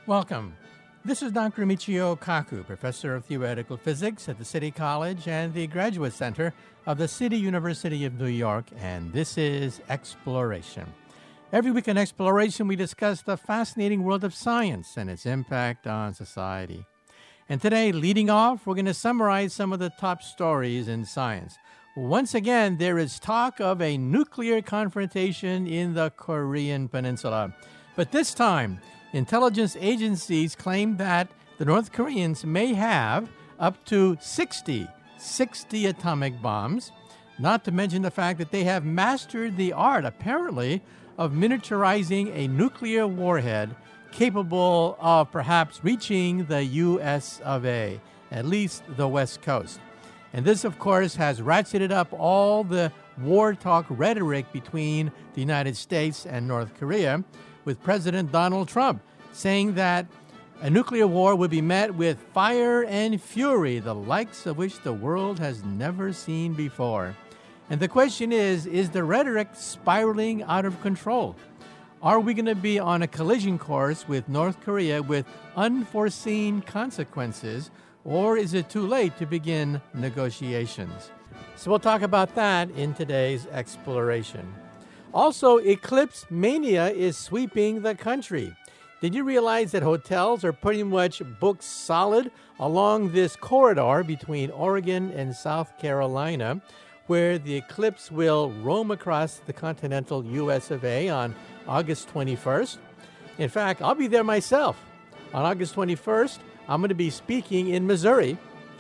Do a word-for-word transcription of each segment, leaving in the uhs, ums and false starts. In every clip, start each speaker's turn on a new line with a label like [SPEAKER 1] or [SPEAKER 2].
[SPEAKER 1] Welcome. This is Doctor Michio Kaku, Professor of Theoretical Physics at the City College and the Graduate Center of the City University of New York, and this is Exploration. Every week in Exploration, we discuss the fascinating world of science and its impact on society. And today, leading off, we're going to summarize some of the top stories in science. Once again, there is talk of a nuclear confrontation in the Korean Peninsula. But this time, intelligence agencies claim that the North Koreans may have up to sixty, sixty atomic bombs, not to mention the fact that they have mastered the art, apparently, of miniaturizing a nuclear warhead capable of perhaps reaching the U S of A, at least the West Coast. And this, of course, has ratcheted up all the war talk rhetoric between the United States and North Korea, with President Donald Trump saying that a nuclear war would be met with fire and fury, the likes of which the world has never seen before. And the question is, is the rhetoric spiraling out of control? Are we going to be on a collision course with North Korea with unforeseen consequences, or is it too late to begin negotiations? So we'll talk about that in today's exploration. Also, eclipse mania is sweeping the country. Did you realize that hotels are pretty much booked solid along this corridor between Oregon and South Carolina, where the eclipse will roam across the continental U S of A on August twenty-first? In fact, I'll be there myself. On August twenty-first, I'm going to be speaking in Missouri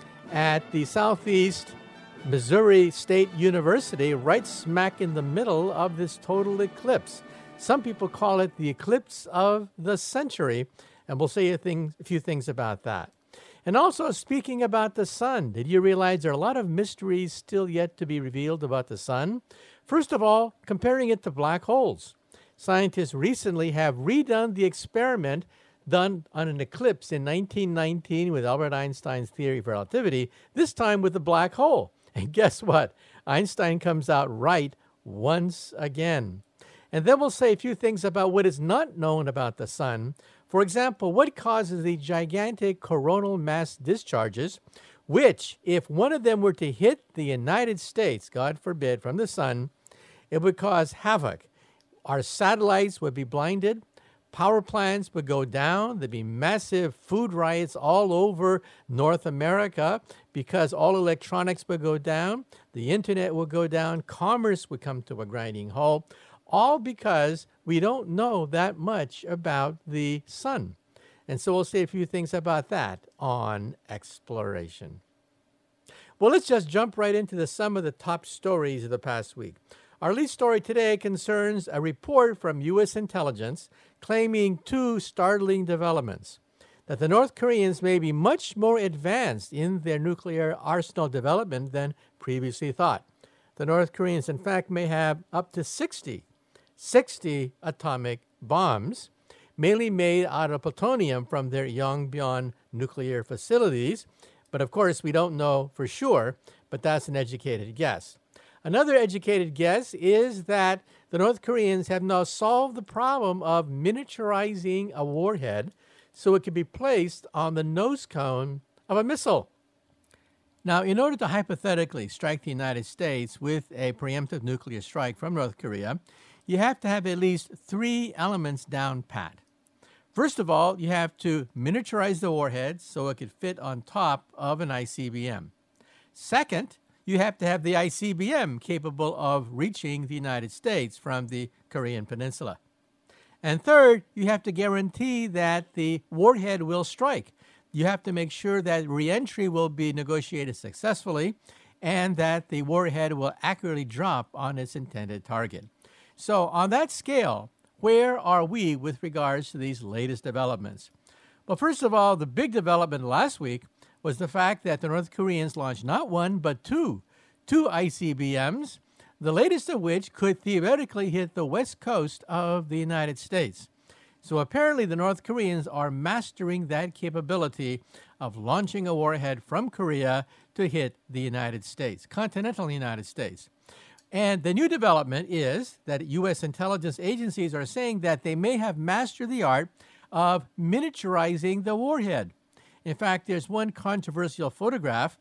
[SPEAKER 1] at the Southeast Missouri State University, right smack in the middle of this total eclipse. Some people call it the eclipse of the century, and we'll say a, thing, a few things about that. And also, speaking about the sun, did you realize there are a lot of mysteries still yet to be revealed about the sun? First of all, comparing it to black holes. Scientists recently have redone the experiment done on an eclipse in nineteen nineteen with Albert Einstein's theory of relativity, this time with a black hole. And guess what? Einstein comes out right once again. And then we'll say a few things about what is not known about the sun. For example, what causes the gigantic coronal mass discharges, which, if one of them were to hit the United States, God forbid, from the sun, it would cause havoc. Our satellites would be blinded. Power plants would go down. There'd be massive food riots all over North America because all electronics would go down. The internet would go down. Commerce would come to a grinding halt, all because we don't know that much about the sun. And so we'll say a few things about that on Exploration. Well, let's just jump right into the, some of the top stories of the past week. Our lead story today concerns a report from U S intelligence claiming two startling developments: that the North Koreans may be much more advanced in their nuclear arsenal development than previously thought. The North Koreans, in fact, may have up to sixty, sixty atomic bombs, mainly made out of plutonium from their Yongbyon nuclear facilities. But of course, we don't know for sure, but that's an educated guess. Another educated guess is that the North Koreans have now solved the problem of miniaturizing a warhead so it can be placed on the nose cone of a missile. Now, in order to hypothetically strike the United States with a preemptive nuclear strike from North Korea, you have to have at least three elements down pat. First of all, you have to miniaturize the warhead so it could fit on top of an I C B M. Second, you have to have the I C B M capable of reaching the United States from the Korean Peninsula. And third, you have to guarantee that the warhead will strike. You have to make sure that reentry will be negotiated successfully and that the warhead will accurately drop on its intended target. So on that scale, where are we with regards to these latest developments? Well, first of all, the big development last week was the fact that the North Koreans launched not one, but two, two I C B Ms, the latest of which could theoretically hit the west coast of the United States. So apparently the North Koreans are mastering that capability of launching a warhead from Korea to hit the United States, continental United States. And the new development is that U S intelligence agencies are saying that they may have mastered the art of miniaturizing the warhead. In fact, there's one controversial photograph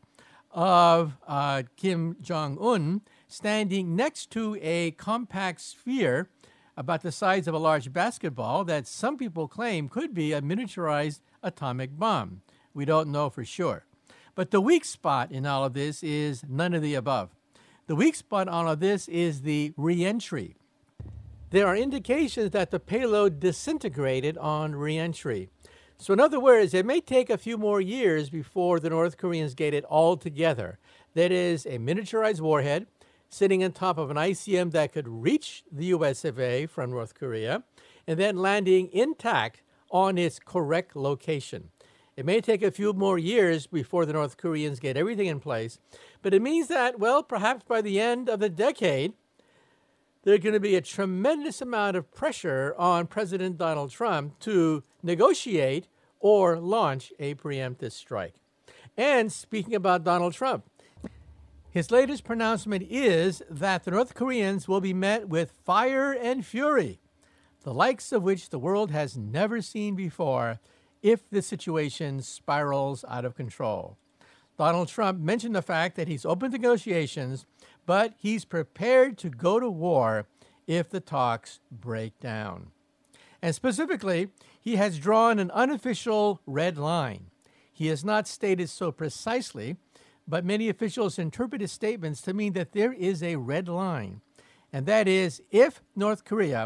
[SPEAKER 1] of uh, Kim Jong-un standing next to a compact sphere about the size of a large basketball that some people claim could be a miniaturized atomic bomb. We don't know for sure. But the weak spot in all of this is none of the above. The weak spot on all of this is the reentry. There are indications that the payload disintegrated on reentry. So in other words, it may take a few more years before the North Koreans get it all together. That is, a miniaturized warhead sitting on top of an I C M that could reach the U S of A from North Korea, and then landing intact on its correct location. It may take a few more years before the North Koreans get everything in place, but it means that, well, perhaps by the end of the decade, there's going to be a tremendous amount of pressure on President Donald Trump to negotiate or launch a preemptive strike. And speaking about Donald Trump, his latest pronouncement is that the North Koreans will be met with fire and fury, the likes of which the world has never seen before if the situation spirals out of control. Donald Trump mentioned the fact that he's open to negotiations, but he's prepared to go to war if the talks break down. And specifically, he has drawn an unofficial red line. He has not stated so precisely, but many officials interpret his statements to mean that there is a red line. And that is, if North Korea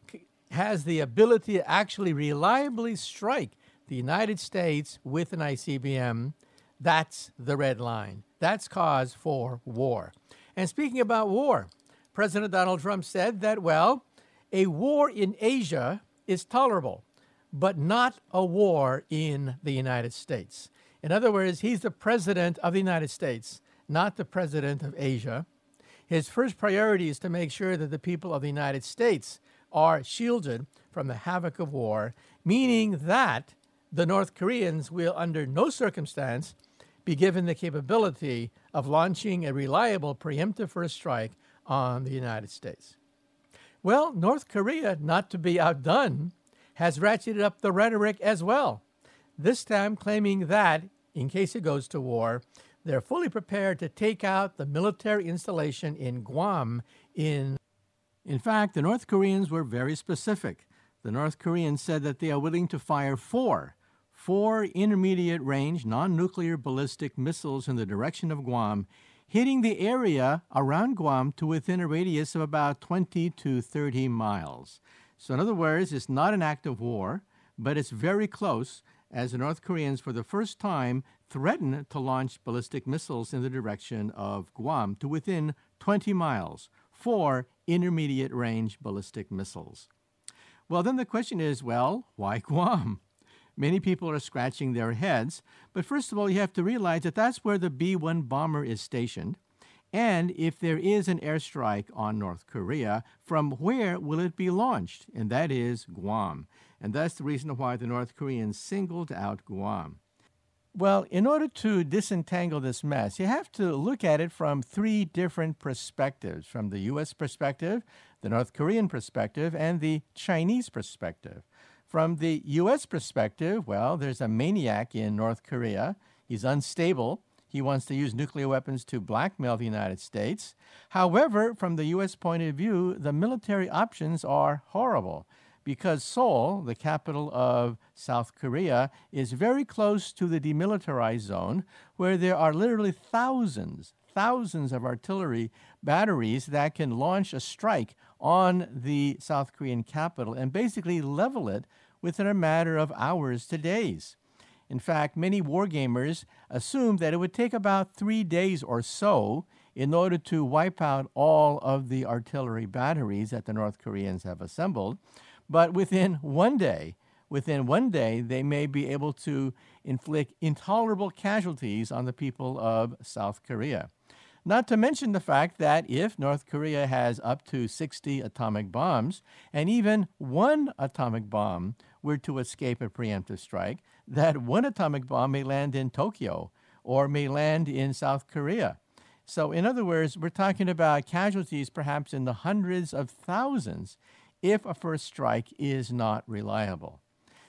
[SPEAKER 1] has the ability to actually reliably strike the United States with an I C B M, that's the red line. That's cause for war. And speaking about war, President Donald Trump said that, well, a war in Asia is tolerable, but not a war in the United States. In other words, he's the president of the United States, not the president of Asia. His first priority is to make sure that the people of the United States are shielded from the havoc of war, meaning that the North Koreans will, under no circumstance, be given the capability of launching a reliable preemptive first strike on the United States. Well, North Korea, not to be outdone, has ratcheted up the rhetoric as well, this time claiming that, in case it goes to war, they're fully prepared to take out the military installation in Guam. In, in fact, the North Koreans were very specific. The North Koreans said that they are willing to fire four four intermediate-range non-nuclear ballistic missiles in the direction of Guam, hitting the area around Guam to within a radius of about twenty to thirty miles. So in other words, it's not an act of war, but it's very close, as the North Koreans, for the first time, threaten to launch ballistic missiles in the direction of Guam to within twenty miles, four intermediate-range ballistic missiles. Well, then the question is, well, why Guam? Many people are scratching their heads, but first of all, you have to realize that that's where the B one bomber is stationed. And if there is an airstrike on North Korea, from where will it be launched? And that is Guam. And that's the reason why the North Koreans singled out Guam. Well, in order to disentangle this mess, you have to look at it from three different perspectives, from the U S perspective, the North Korean perspective, and the Chinese perspective. From the U S perspective, well, there's a maniac in North Korea. He's unstable. He wants to use nuclear weapons to blackmail the United States. However, from the U S point of view, the military options are horrible because Seoul, the capital of South Korea, is very close to the demilitarized zone where there are literally thousands, thousands of artillery batteries that can launch a strike on the South Korean capital and basically level it within a matter of hours to days. In fact, many wargamers assumed that it would take about three days or so in order to wipe out all of the artillery batteries that the North Koreans have assembled. But within one day, within one day, they may be able to inflict intolerable casualties on the people of South Korea. Not to mention the fact that if North Korea has up to sixty atomic bombs, and even one atomic bomb were to escape a preemptive strike, that one atomic bomb may land in Tokyo or may land in South Korea. So in other words, we're talking about casualties perhaps in the hundreds of thousands if a first strike is not reliable.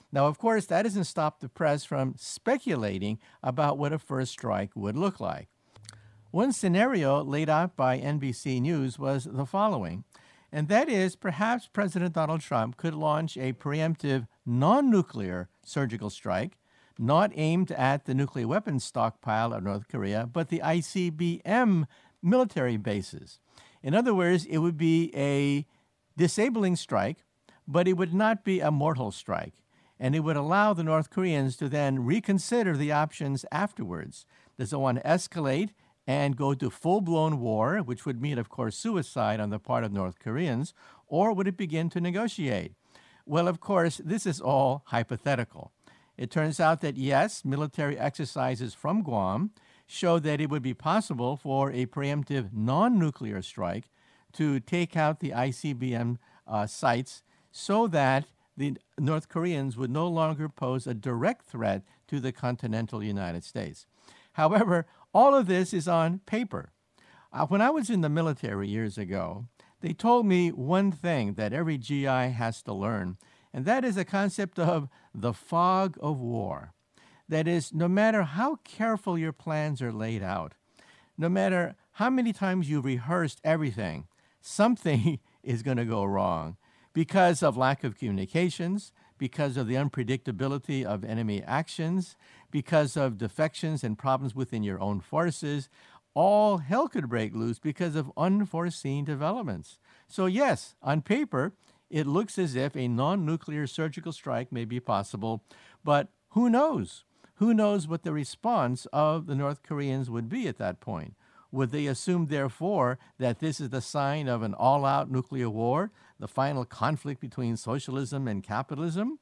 [SPEAKER 1] Now, of course, that doesn't stop the press from speculating about what a first strike would look like. One scenario laid out by N B C News was the following, and that is perhaps President Donald Trump could launch a preemptive non-nuclear surgical strike, not aimed at the nuclear weapons stockpile of North Korea, but the I C B M military bases. In other words, it would be a disabling strike, but it would not be a mortal strike, and it would allow the North Koreans to then reconsider the options afterwards. Does it want to escalate and go to full-blown war, which would mean, of course, suicide on the part of North Koreans, or would it begin to negotiate? Well, of course, this is all hypothetical. It turns out that, yes, military exercises from Guam show that it would be possible for a preemptive non-nuclear strike to take out the I C B M uh, sites so that the North Koreans would no longer pose a direct threat to the continental United States. However, all of this is on paper. Uh, when I was in the military years ago, they told me one thing that every G I has to learn, and that is the concept of the fog of war. That is, no matter how careful your plans are laid out, no matter how many times you've rehearsed everything, something is going to go wrong because of lack of communications, because of the unpredictability of enemy actions, because of defections and problems within your own forces. All hell could break loose because of unforeseen developments. So yes, on paper, it looks as if a non-nuclear surgical strike may be possible, but who knows? Who knows what the response of the North Koreans would be at that point? Would they assume, therefore, that this is the sign of an all-out nuclear war, the final conflict between socialism and capitalism?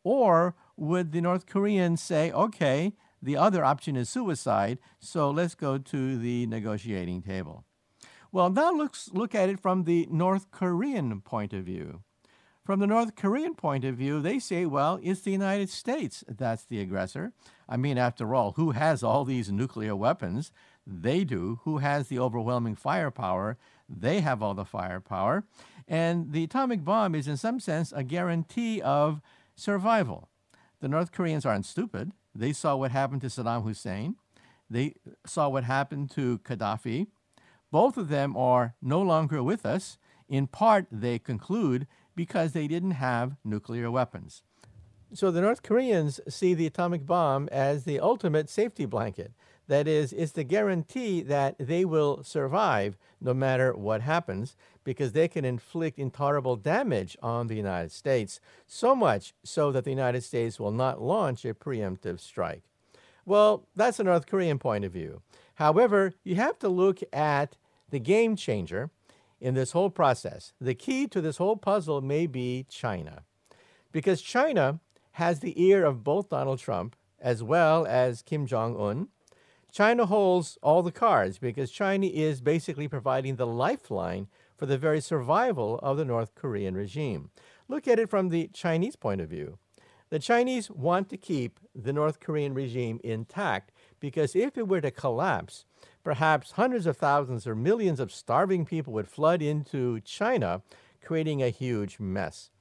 [SPEAKER 1] Or would the North Koreans say, okay, the other option is suicide, so let's go to the negotiating table? Well, now let's look at it from the North Korean point of view. From the North Korean point of view, they say, well, it's the United States that's the aggressor. I mean, after all, who has all these nuclear weapons? They do. Who has the overwhelming firepower? They have all the firepower. And the atomic bomb is, in some sense, a guarantee of survival. The North Koreans aren't stupid. They saw what happened to Saddam Hussein. They saw what happened to Gaddafi. Both of them are no longer with us. In part, they conclude, because they didn't have nuclear weapons. So the North Koreans see the atomic bomb as the ultimate safety blanket. That is, it's the guarantee that they will survive no matter what happens, because they can inflict intolerable damage on the United States, so much so that the United States will not launch a preemptive strike. Well, that's the North Korean point of view. However, you have to look at the game changer in this whole process. The key to this whole puzzle may be China, because China has the ear of both Donald Trump as well as Kim Jong-un. China holds all the cards because China is basically providing the lifeline for the very survival of the North Korean regime. Look at it from the Chinese point of view. The Chinese want to keep the North Korean regime intact because if it were to collapse, perhaps hundreds of thousands or millions of starving people would flood into China, creating a huge mess.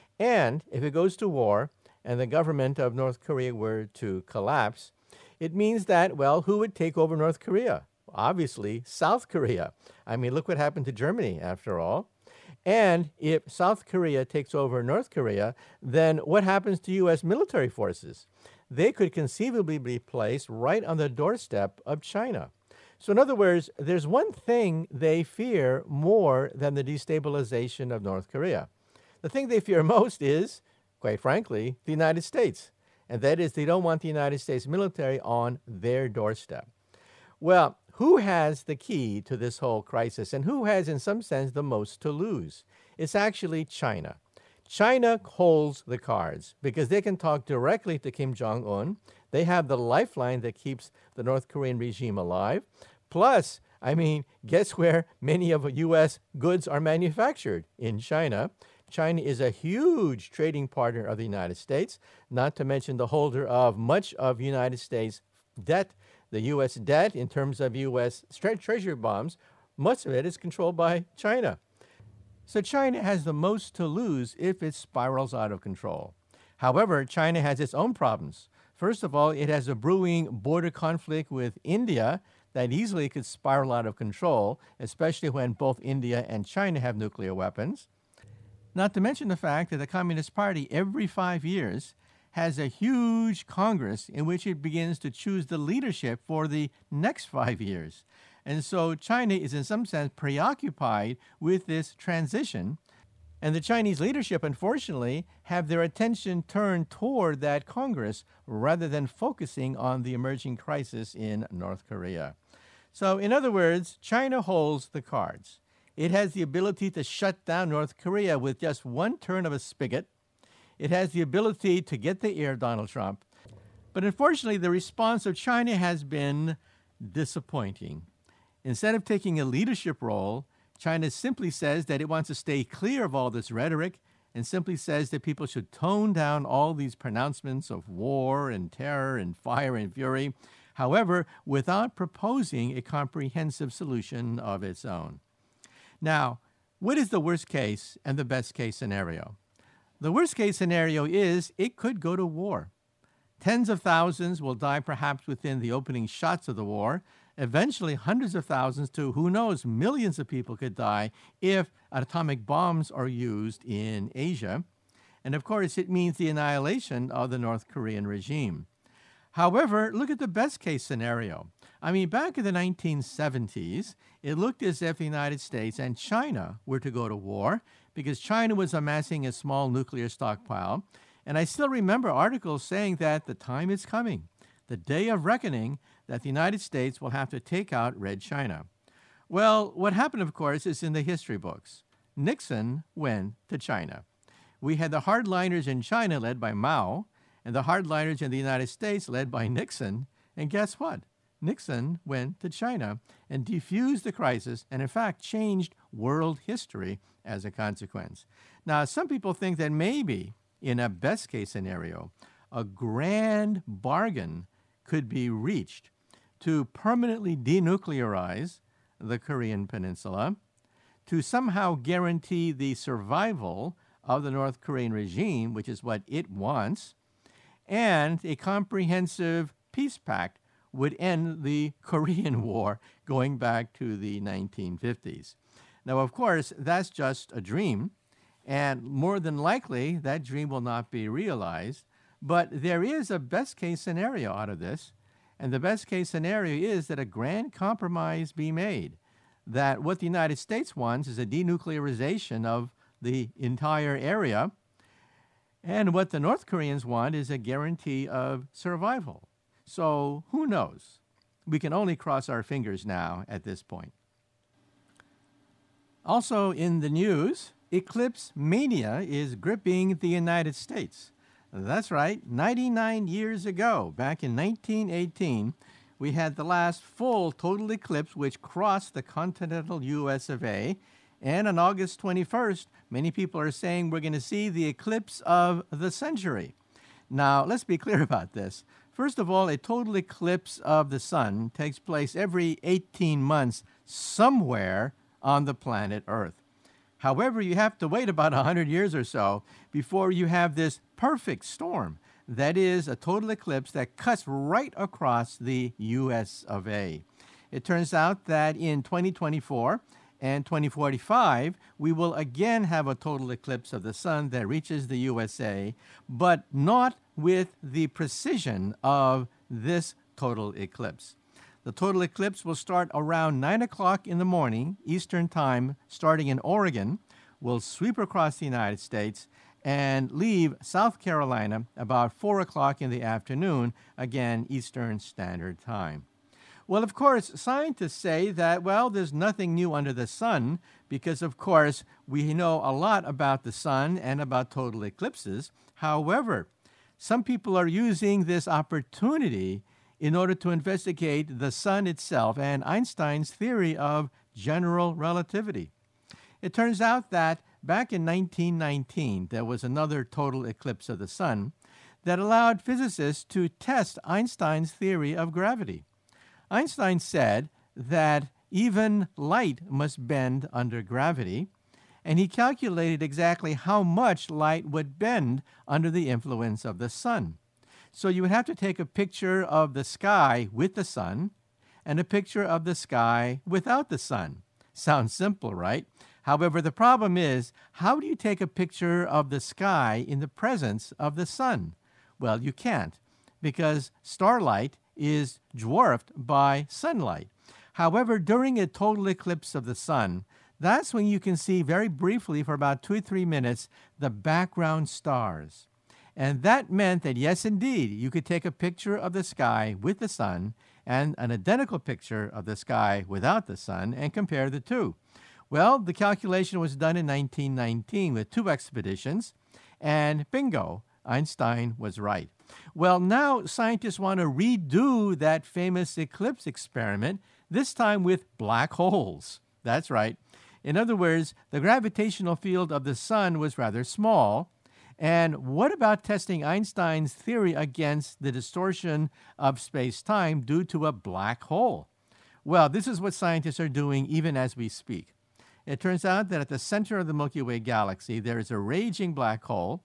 [SPEAKER 1] And if it goes to war and the government of North Korea were to collapse, it means that, well, who would take over North Korea? Obviously, South Korea. I mean, look what happened to Germany, after all. And if South Korea takes over North Korea, then what happens to U S military forces? They could conceivably be placed right on the doorstep of China. So in other words, there's one thing they fear more than the destabilization of North Korea. The thing they fear most is, quite frankly, the United States. And that is, they don't want the United States military on their doorstep. Well, who has the key to this whole crisis, and who has, in some sense, the most to lose? It's actually China. China holds the cards because they can talk directly to Kim Jong-un. They have the lifeline that keeps the North Korean regime alive. Plus, I mean, guess where many of U S goods are manufactured? In China. China is a huge trading partner of the United States, not to mention the holder of much of United States debt. The U S debt, in terms of U S tre- treasury bonds, much of it is controlled by China. So China has the most to lose if it spirals out of control. However, China has its own problems. First of all, it has a brewing border conflict with India that easily could spiral out of control, especially when both India and China have nuclear weapons. Not to mention the fact that the Communist Party every five years has a huge Congress in which it begins to choose the leadership for the next five years. And so China is in some sense preoccupied with this transition. And the Chinese leadership, unfortunately, have their attention turned toward that Congress rather than focusing on the emerging crisis in North Korea. So, in other words, China holds the cards. It has the ability to shut down North Korea with just one turn of a spigot. It has the ability to get the ear of Donald Trump. But unfortunately, the response of China has been disappointing. Instead of taking a leadership role, China simply says that it wants to stay clear of all this rhetoric and simply says that people should tone down all these pronouncements of war and terror and fire and fury, however, without proposing a comprehensive solution of its own. Now, what is the worst case and the best case scenario? The worst case scenario is it could go to war. Tens of thousands will die perhaps within the opening shots of the war. Eventually, hundreds of thousands to, who knows, millions of people could die if atomic bombs are used in Asia. And of course, it means the annihilation of the North Korean regime. However, look at the best case scenario. I mean, back in the nineteen seventies, it looked as if the United States and China were to go to war because China was amassing a small nuclear stockpile. And I still remember articles saying that the time is coming, the day of reckoning, that the United States will have to take out Red China. Well, what happened, of course, is in the history books. Nixon went to China. We had the hardliners in China led by Mao, and the hardliners in the United States led by Nixon. And guess what? Nixon went to China and defused the crisis and, in fact, changed world history as a consequence. Now, some people think that maybe, in a best-case scenario, a grand bargain could be reached to permanently denuclearize the Korean Peninsula, to somehow guarantee the survival of the North Korean regime, which is what it wants, and a comprehensive peace pact would end the Korean War going back to the nineteen fifties. Now, of course, that's just a dream, and more than likely, that dream will not be realized, but there is a best-case scenario out of this, and the best-case scenario is that a grand compromise be made, that what the United States wants is a denuclearization of the entire area, and what the North Koreans want is a guarantee of survival. So who knows? We can only cross our fingers now at this point. Also in the news, eclipse mania is gripping the United States. That's right, ninety-nine years ago, back in nineteen eighteen, we had the last full total eclipse which crossed the continental U S of A. And on August twenty-first, many people are saying we're going to see the eclipse of the century. Now, let's be clear about this. First of all, a total eclipse of the sun takes place every eighteen months somewhere on the planet Earth. However, you have to wait about one hundred years or so before you have this perfect storm. That is a total eclipse that cuts right across the U S of A. It turns out that in twenty twenty-four and twenty forty-five, we will again have a total eclipse of the sun that reaches the U S A, but not with the precision of this total eclipse. The total eclipse will start around nine o'clock in the morning, Eastern Time, starting in Oregon, will sweep across the United States, and leave South Carolina about four o'clock in the afternoon, again, Eastern Standard Time. Well, of course, scientists say that, well, there's nothing new under the sun because, of course, we know a lot about the sun and about total eclipses. However, some people are using this opportunity in order to investigate the sun itself and Einstein's theory of general relativity. It turns out that back in nineteen nineteen, there was another total eclipse of the sun that allowed physicists to test Einstein's theory of gravity. Einstein said that even light must bend under gravity, and he calculated exactly how much light would bend under the influence of the sun. So you would have to take a picture of the sky with the sun and a picture of the sky without the sun. Sounds simple, right? However, the problem is, how do you take a picture of the sky in the presence of the sun? Well, you can't, because starlight is dwarfed by sunlight. However, during a total eclipse of the sun, that's when you can see very briefly for about two or three minutes the background stars. And that meant that, yes, indeed, you could take a picture of the sky with the sun and an identical picture of the sky without the sun and compare the two. Well, the calculation was done in nineteen nineteen with two expeditions, and bingo, Einstein was right. Well, now scientists want to redo that famous eclipse experiment, this time with black holes. That's right. In other words, the gravitational field of the sun was rather small. And what about testing Einstein's theory against the distortion of space-time due to a black hole? Well, this is what scientists are doing even as we speak. It turns out that at the center of the Milky Way galaxy, there is a raging black hole.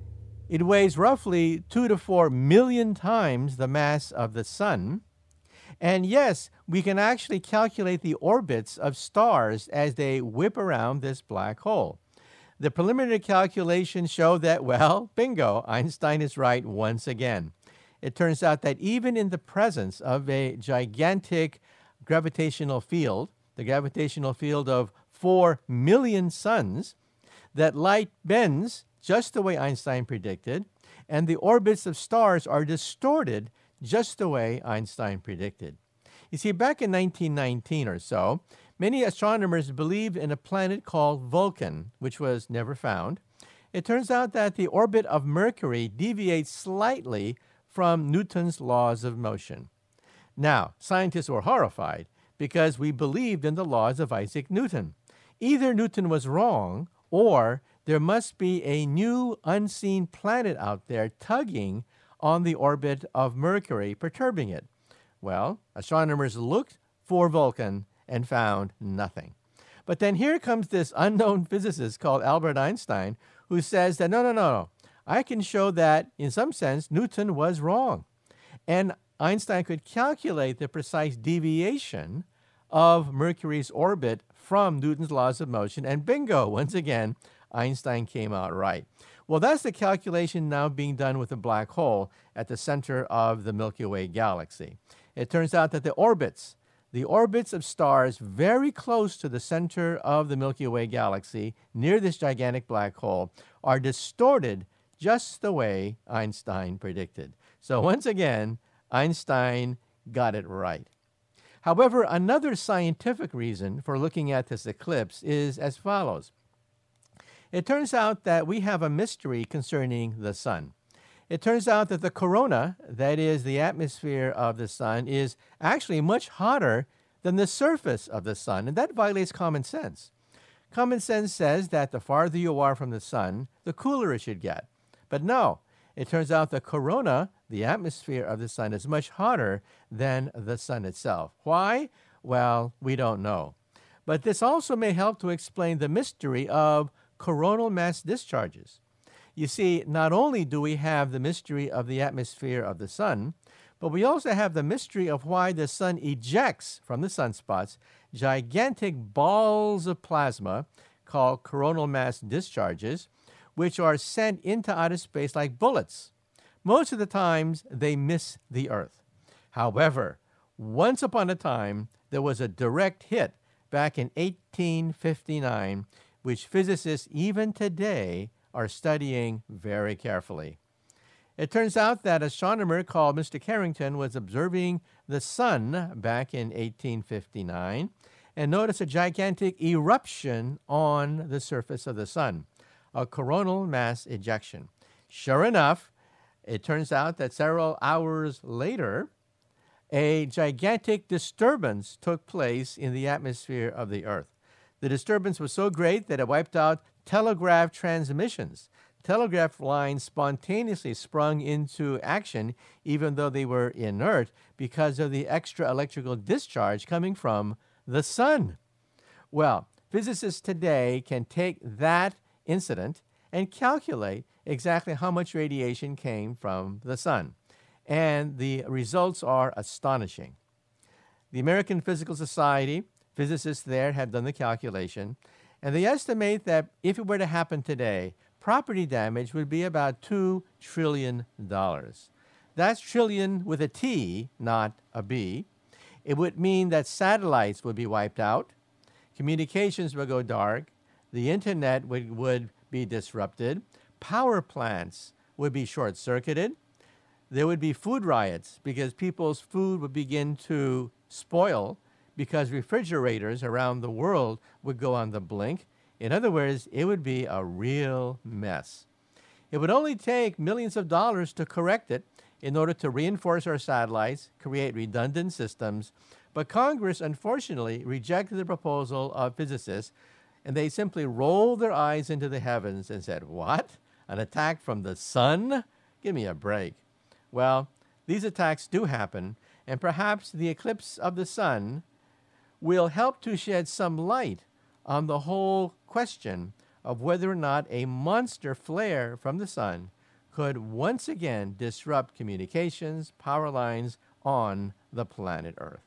[SPEAKER 1] It weighs roughly two to four million times the mass of the sun. And yes, we can actually calculate the orbits of stars as they whip around this black hole. The preliminary calculations show that, well, bingo, Einstein is right once again. It turns out that even in the presence of a gigantic gravitational field, the gravitational field of four million suns, that light bends just the way Einstein predicted, and the orbits of stars are distorted just the way Einstein predicted. You see, back in nineteen nineteen or so, many astronomers believed in a planet called Vulcan, which was never found. It turns out that the orbit of Mercury deviates slightly from Newton's laws of motion. Now, scientists were horrified because we believed in the laws of Isaac Newton. Either Newton was wrong, or there must be a new unseen planet out there tugging on the orbit of Mercury, perturbing it. Well, astronomers looked for Vulcan and found nothing. But then here comes this unknown physicist called Albert Einstein, who says that no, no, no, no. I can show that, in some sense, Newton was wrong. And Einstein could calculate the precise deviation of Mercury's orbit from Newton's laws of motion, and bingo, once again, Einstein came out right. Well, that's the calculation now being done with a black hole at the center of the Milky Way galaxy. It turns out that the orbits, the orbits of stars very close to the center of the Milky Way galaxy, near this gigantic black hole, are distorted just the way Einstein predicted. So once again, Einstein got it right. However, another scientific reason for looking at this eclipse is as follows. It turns out that we have a mystery concerning the sun. It turns out that the corona, that is the atmosphere of the sun, is actually much hotter than the surface of the sun, and that violates common sense. Common sense says that the farther you are from the sun, the cooler it should get. But no, it turns out the corona, the atmosphere of the sun, is much hotter than the sun itself. Why? Well, we don't know. But this also may help to explain the mystery of coronal mass discharges. You see, not only do we have the mystery of the atmosphere of the sun, but we also have the mystery of why the sun ejects from the sunspots gigantic balls of plasma called coronal mass discharges, which are sent into outer space like bullets. Most of the times, they miss the Earth. However, once upon a time, there was a direct hit back in eighteen fifty-nine, which physicists even today are studying very carefully. It turns out that an astronomer called Mister Carrington was observing the sun back in eighteen fifty-nine and noticed a gigantic eruption on the surface of the sun, a coronal mass ejection. Sure enough, it turns out that several hours later, a gigantic disturbance took place in the atmosphere of the Earth. The disturbance was so great that it wiped out telegraph transmissions. Telegraph lines spontaneously sprung into action even though they were inert because of the extra electrical discharge coming from the sun. Well, physicists today can take that incident and calculate exactly how much radiation came from the sun. And the results are astonishing. The American Physical Society, physicists there have done the calculation, and they estimate that if it were to happen today, property damage would be about two trillion dollars. That's trillion with a T, not a B. It would mean that satellites would be wiped out, communications would go dark, the internet would, would be disrupted, power plants would be short-circuited, there would be food riots because people's food would begin to spoil because refrigerators around the world would go on the blink. In other words, it would be a real mess. It would only take millions of dollars to correct it in order to reinforce our satellites, create redundant systems, but Congress, unfortunately, rejected the proposal of physicists, and they simply rolled their eyes into the heavens and said, "What? An attack from the sun? Give me a break." Well, these attacks do happen, and perhaps the eclipse of the sun will help to shed some light on the whole question of whether or not a monster flare from the sun could once again disrupt communications, power lines on the planet Earth.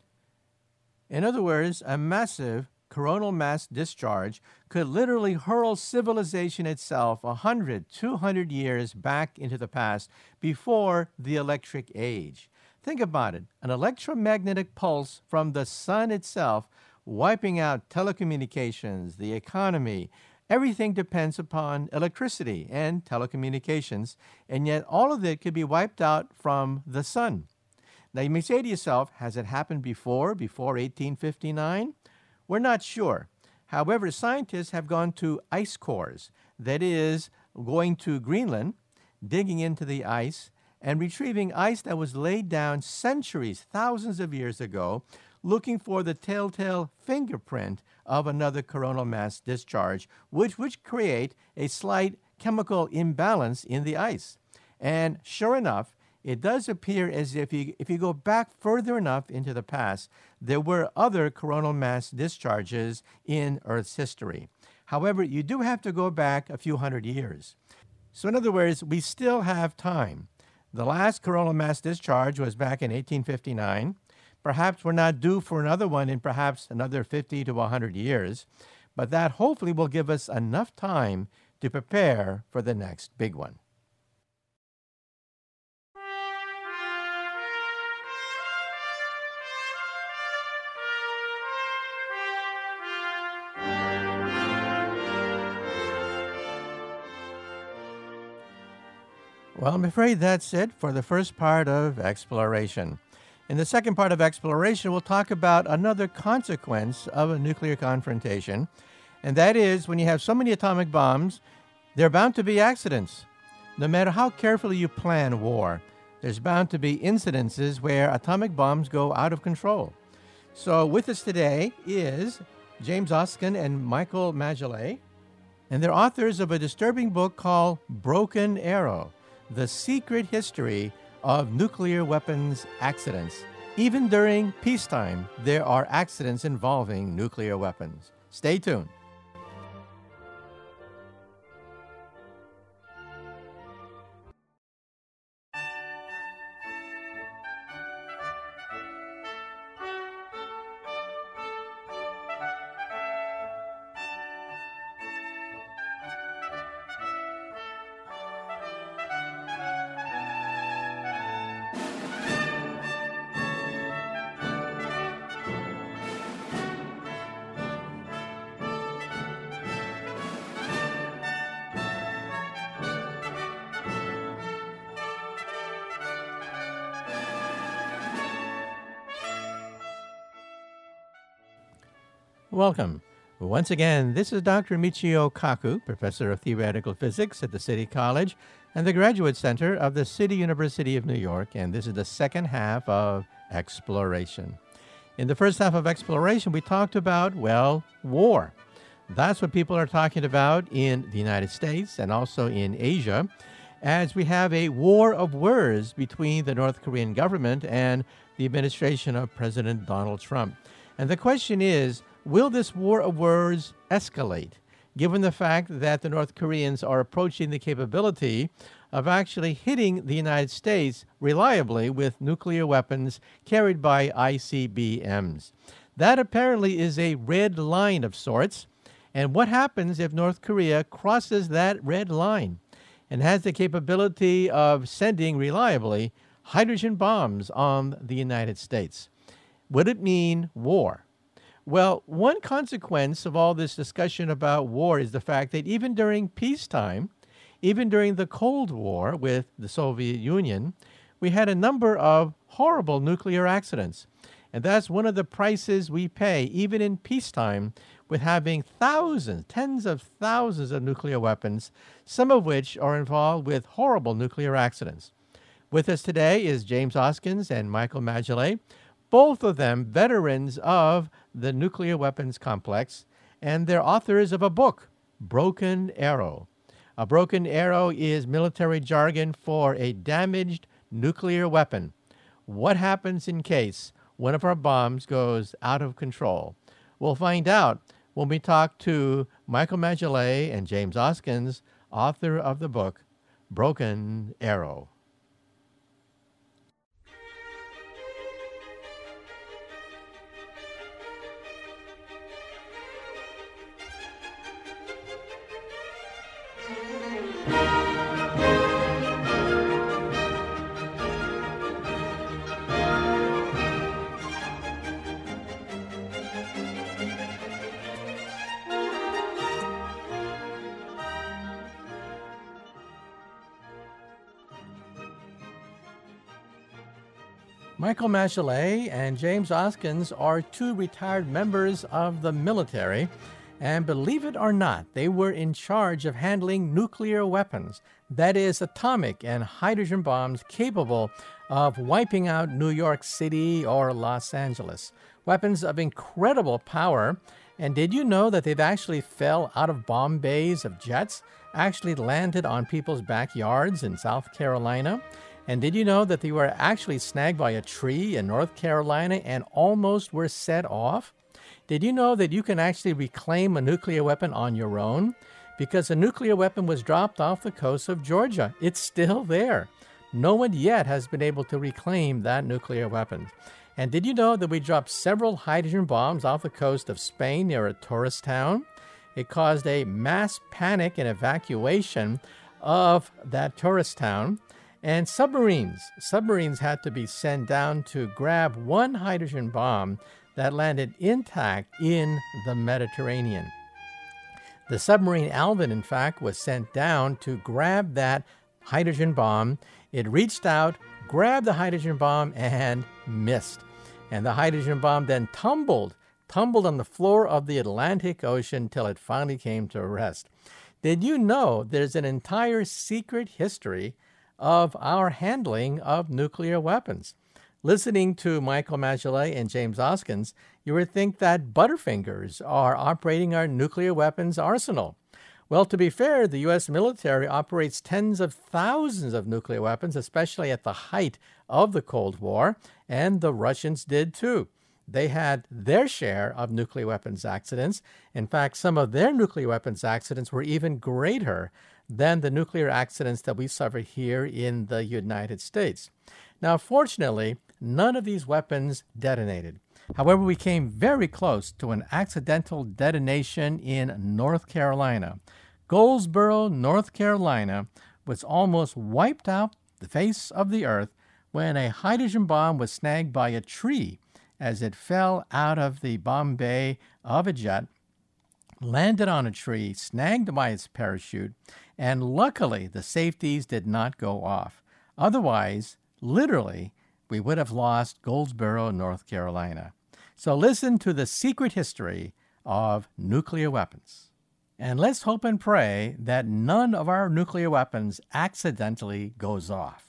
[SPEAKER 1] In other words, a massive coronal mass discharge could literally hurl civilization itself one hundred, two hundred years back into the past before the electric age. Think about it, an electromagnetic pulse from the sun itself wiping out telecommunications, the economy. Everything depends upon electricity and telecommunications, and yet all of it could be wiped out from the sun. Now you may say to yourself, has it happened before, before eighteen fifty-nine? We're not sure. However, scientists have gone to ice cores, that is, going to Greenland, digging into the ice, and retrieving ice that was laid down centuries, thousands of years ago, looking for the telltale fingerprint of another coronal mass discharge, which would create a slight chemical imbalance in the ice. And sure enough, it does appear as if you, if you go back further enough into the past, there were other coronal mass discharges in Earth's history. However, you do have to go back a few hundred years. So in other words, we still have time. The last coronal mass discharge was back in eighteen fifty-nine. Perhaps we're not due for another one in perhaps another fifty to one hundred years, but that hopefully will give us enough time to prepare for the next big one. Well, I'm afraid that's it for the first part of exploration. In the second part of exploration, we'll talk about another consequence of a nuclear confrontation, and that is when you have so many atomic bombs, there are bound to be accidents. No matter how carefully you plan war, there's bound to be incidences where atomic bombs go out of control. So with us today is James Oskin and Michael Magillet, and they're authors of a disturbing book called Broken Arrow: The Secret History of Nuclear Weapons Accidents. Even during peacetime, there are accidents involving nuclear weapons. Stay tuned. Welcome. Once again, this is Doctor Michio Kaku, Professor of Theoretical Physics at the City College and the Graduate Center of the City University of New York, and this is the second half of Exploration. In the first half of Exploration, we talked about, well, war. That's what people are talking about in the United States and also in Asia, as we have a war of words between the North Korean government and the administration of President Donald Trump. And the question is, Will this war of words escalate, given the fact that the North Koreans are approaching the capability of actually hitting the United States reliably with nuclear weapons carried by I C B Ms? That apparently is a red line of sorts. And what happens if North Korea crosses that red line and has the capability of sending reliably hydrogen bombs on the United States? Would it mean war? Well, one consequence of all this discussion about war is the fact that even during peacetime, even during the Cold War with the Soviet Union, we had a number of horrible nuclear accidents. And that's one of the prices we pay, even in peacetime, with having thousands, tens of thousands of nuclear weapons, some of which are involved with horrible nuclear accidents. With us today is James Oskins and Michael Magillet, both of them veterans of the nuclear weapons complex, and they're authors of a book, Broken Arrow. A broken arrow is military jargon for a damaged nuclear weapon. What happens in case one of our bombs goes out of control? We'll find out when we talk to Michael Magillet and James Oskins, author of the book, Broken Arrow. Michael Magillet and James Oskins are two retired members of the military, and believe it or not, they were in charge of handling nuclear weapons, that is, atomic and hydrogen bombs capable of wiping out New York City or Los Angeles. Weapons of incredible power. And did you know that they've actually fell out of bomb bays of jets, actually landed on people's backyards in South Carolina? And did you know that they were actually snagged by a tree in North Carolina and almost were set off? Did you know that you can actually reclaim a nuclear weapon on your own? Because a nuclear weapon was dropped off the coast of Georgia. It's still there. No one yet has been able to reclaim that nuclear weapon. And did you know that we dropped several hydrogen bombs off the coast of Spain near a tourist town? It caused a mass panic and evacuation of that tourist town. And submarines. Submarines had to be sent down to grab one hydrogen bomb that landed intact in the Mediterranean. The submarine Alvin, in fact, was sent down to grab that hydrogen bomb. It reached out, grabbed the hydrogen bomb, and missed. And the hydrogen bomb then tumbled, tumbled on the floor of the Atlantic Ocean till it finally came to rest. Did you know there's an entire secret history of our handling of nuclear weapons? Listening to Michael Magillet and James Oskins, you would think that Butterfingers are operating our nuclear weapons arsenal. Well, to be fair, the U S military operates tens of thousands of nuclear weapons, especially at the height of the Cold War, and the Russians did too. They had their share of nuclear weapons accidents. In fact, some of their nuclear weapons accidents were even greater than the nuclear accidents that we suffered here in the United States. Now, fortunately, none of these weapons detonated. However, we came very close to an accidental detonation in North Carolina. Goldsboro, North Carolina, was almost wiped out the face of the earth when a hydrogen bomb was snagged by a tree as it fell out of the bomb bay of a jet, landed on a tree, snagged by its parachute, and luckily the safeties did not go off. Otherwise, literally, we would have lost Goldsboro, North Carolina. So listen to the secret history of nuclear weapons. And let's hope and pray that none of our nuclear weapons accidentally goes off.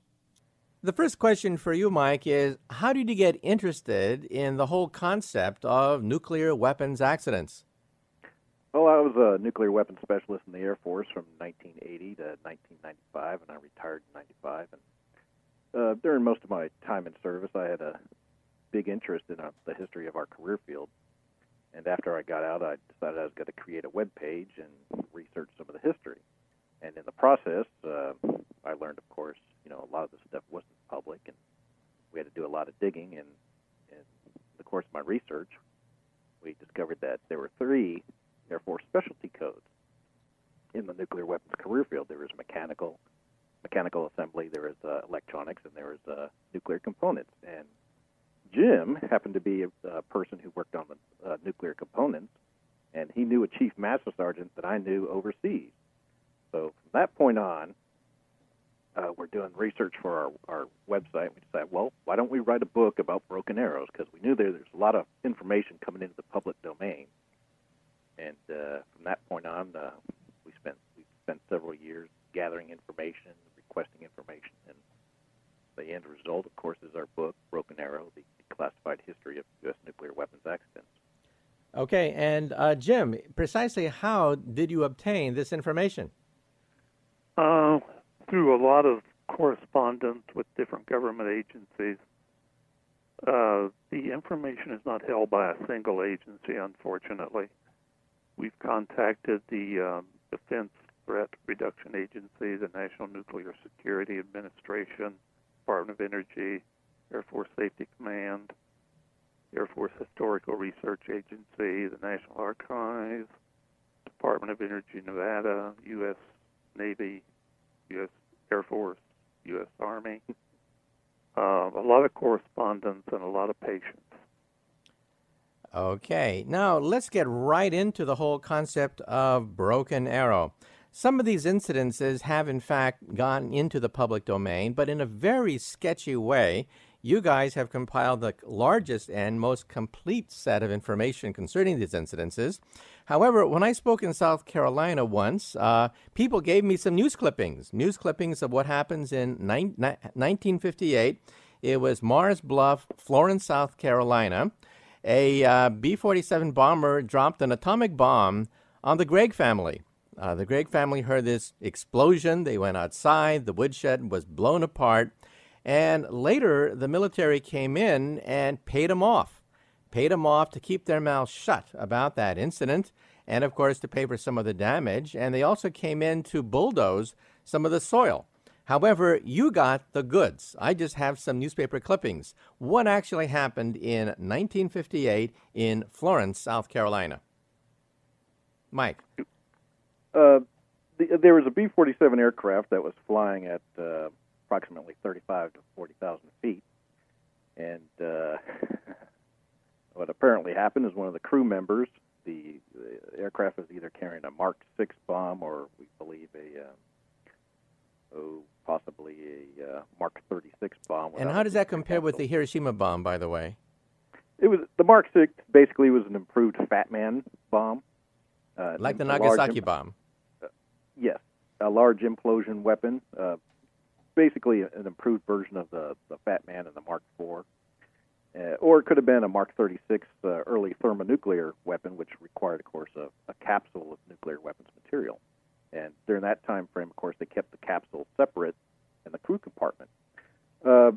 [SPEAKER 1] The first question for you, Mike, is how did you get interested in the whole concept of nuclear weapons accidents?
[SPEAKER 2] Well, I was a nuclear weapons specialist in the Air Force from nineteen eighty to nineteen ninety-five, and I retired in ninety-five. And uh, during most of my time in service, I had a big interest in uh, the history of our career field. And after I got out, I decided I was going to create a web page and research some of the history. And in the process, uh, I learned, of course, you know, a lot of this stuff wasn't public, and we had to do a lot of digging. And in the course of my research, we discovered that there were three Air Force specialty codes in the nuclear weapons career field. There was mechanical, mechanical assembly, there was uh, electronics, and there was uh, nuclear components. And Jim happened to be a, a person who worked on the uh, nuclear components, and he knew a chief master sergeant that I knew overseas. So from that point on, uh, we're doing research for our, our website. We decided, well, why don't we write a book about broken arrows? Because we knew there, there's a lot of information coming into the public domain. And uh, from that point on, uh, we spent we spent several years gathering information, requesting information, and the end result, of course, is our book, Broken Arrow, the Declassified History of U S Nuclear Weapons Accidents.
[SPEAKER 1] Okay, and uh, Jim, precisely how did you obtain this information?
[SPEAKER 3] Uh, through a lot of correspondence with different government agencies. Uh, the information is not held by a single agency, unfortunately. We've contacted the um, Defense Threat Reduction Agency, the National Nuclear Security Administration, Department of Energy, Air Force Safety Command, Air Force Historical Research Agency, the National Archives, Department of Energy, Nevada, U S Navy, U S Air Force, U S Army. Uh, a lot of correspondence and a lot of patience.
[SPEAKER 1] Okay, now let's get right into the whole concept of broken arrow. Some of these incidences have, in fact, gone into the public domain, but in a very sketchy way. You guys have compiled the largest and most complete set of information concerning these incidences. However, when I spoke in South Carolina once, uh, people gave me some news clippings, news clippings of what happens in nineteen fifty-eight. It was Mars Bluff, Florence, South Carolina. A uh, B forty-seven bomber dropped an atomic bomb on the Gregg family. Uh, the Gregg family heard this explosion. They went outside. The woodshed was blown apart. And later, the military came in and paid them off. Paid them off to keep their mouths shut about that incident and, of course, to pay for some of the damage. And they also came in to bulldoze some of the soil. However, you got the goods. I just have some newspaper clippings. What actually happened in nineteen fifty-eight in Florence, South Carolina? Mike.
[SPEAKER 2] Uh, the, there was a B forty-seven aircraft that was flying at uh, approximately thirty-five to forty thousand feet. And uh, what apparently happened is one of the crew members, the, the aircraft was either carrying a Mark six bomb or, we believe, a... Uh, oh, possibly a uh, Mark thirty-six bomb.
[SPEAKER 1] And how does that compare with the Hiroshima bomb, by the way?
[SPEAKER 2] It was the Mark six basically was an improved Fat Man bomb. Uh,
[SPEAKER 1] like the Nagasaki
[SPEAKER 2] imp-
[SPEAKER 1] bomb?
[SPEAKER 2] Uh, yes, a large implosion weapon. Uh, basically an improved version of the, the Fat Man and the Mark four. Uh, or it could have been a Mark thirty-six uh, early thermonuclear weapon, which required, of course, a, a capsule of nuclear weapons material. And during that time frame, of course, they kept the capsule separate in the crew compartment. Uh,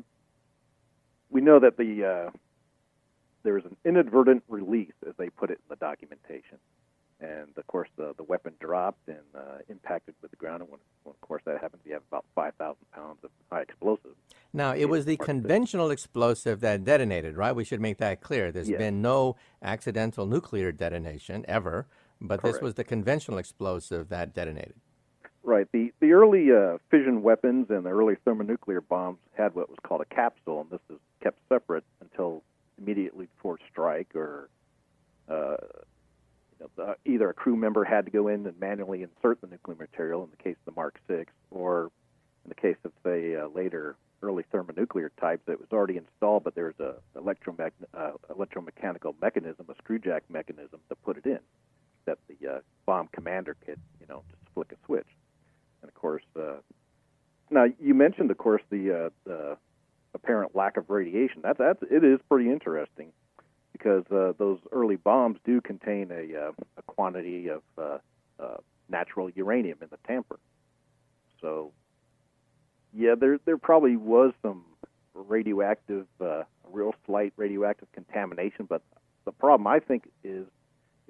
[SPEAKER 2] we know that the uh, there was an inadvertent release, as they put it in the documentation. And, of course, the, the weapon dropped and uh, impacted with the ground. And when, when, of course, that happens, you have about five thousand pounds of high explosive.
[SPEAKER 1] Now, it was the conventional explosive that detonated, right? We should make that clear. There's
[SPEAKER 2] yes.
[SPEAKER 1] been no accidental nuclear detonation ever. But
[SPEAKER 2] Correct.
[SPEAKER 1] This was the conventional explosive that detonated.
[SPEAKER 2] Right. The the early uh, fission weapons and the early thermonuclear bombs had what was called a capsule, and this is kept separate until immediately before strike, or uh, you know, the, either a crew member had to go in and manually insert the nuclear material in the case of the Mark six, or in the case of, say, uh, later early thermonuclear types, it was already installed, but there was a electromag- uh, electromechanical mechanism, a screw jack mechanism, to put it in. That the uh, bomb commander could, you know, just flick a switch. And, of course, uh, now you mentioned, of course, the, uh, the apparent lack of radiation. That's, that's, it is pretty interesting because uh, those early bombs do contain a, uh, a quantity of uh, uh, natural uranium in the tamper. So, yeah, there there probably was some radioactive, uh, real slight radioactive contamination, but the problem, I think, is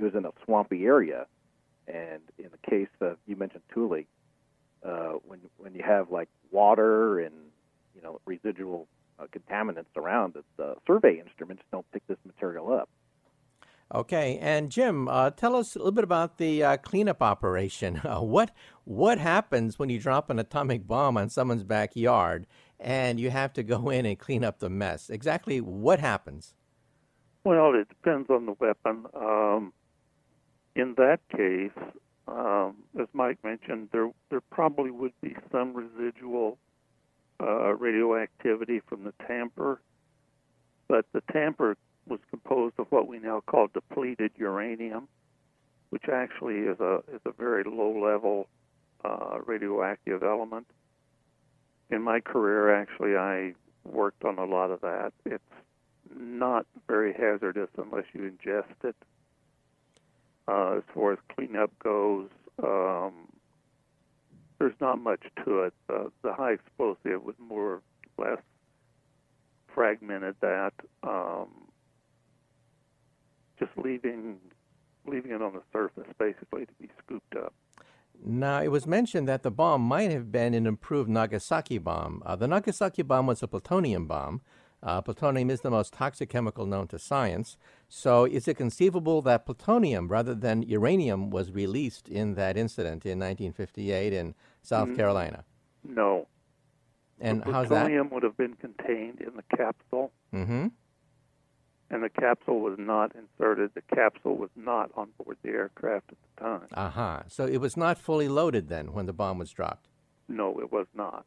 [SPEAKER 2] it was in a swampy area. And in the case of, you mentioned Thule, uh, when when you have like water and you know residual uh, contaminants around, it, the survey instruments don't pick this material up.
[SPEAKER 1] Okay, and Jim, uh, tell us a little bit about the uh, cleanup operation. Uh, what what happens when you drop an atomic bomb on someone's backyard and you have to go in and clean up the mess? Exactly what happens?
[SPEAKER 3] Well, it depends on the weapon. Um, in that case, um, as Mike mentioned, there there probably would be some residual uh, radioactivity from the tamper, but the tamper was composed of what we now call depleted uranium, which actually is a is a very low level uh, radioactive element. In my career, actually, I worked on a lot of that. It's not very hazardous unless you ingest it. Uh, as far as cleanup goes, um, there's not much to it. Uh, the high explosive would more or less fragmented that. Um, just leaving leaving it on the surface, basically, to be scooped up.
[SPEAKER 1] Now, it was mentioned that the bomb might have been an improved Nagasaki bomb. Uh, the Nagasaki bomb was a plutonium bomb. Uh, plutonium is the most toxic chemical known to science. So is it conceivable that plutonium, rather than uranium, was released in that incident in nineteen fifty-eight in South
[SPEAKER 3] Mm,
[SPEAKER 1] Carolina?
[SPEAKER 3] No.
[SPEAKER 1] And
[SPEAKER 3] the
[SPEAKER 1] how's that?
[SPEAKER 3] plutonium would have been contained in the capsule,
[SPEAKER 1] Mm-hmm.
[SPEAKER 3] and the capsule was not inserted. The capsule was not on board the aircraft at the time.
[SPEAKER 1] Aha. So it was not fully loaded then when the bomb was dropped.
[SPEAKER 3] No, it was not.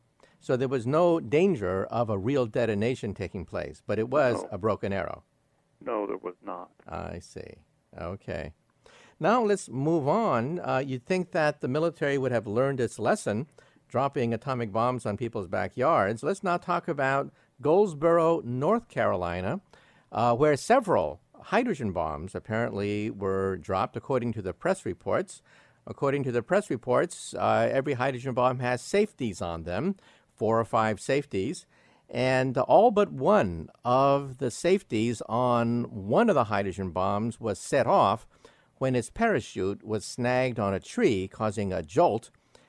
[SPEAKER 1] So there was no danger of a real detonation taking place, but it was
[SPEAKER 3] No.
[SPEAKER 1] a broken arrow.
[SPEAKER 3] No, there was not.
[SPEAKER 1] I see. Okay. Now let's move on. Uh, you'd think that the military would have learned its lesson, dropping atomic bombs on people's backyards. Let's now talk about Goldsboro, North Carolina, uh, where several hydrogen bombs apparently were dropped, according to the press reports. According to the press reports, uh, every hydrogen bomb has safeties on them, four or five safeties, and all but one of the safeties on one of the hydrogen bombs was set off when its parachute was snagged on a tree, causing a jolt,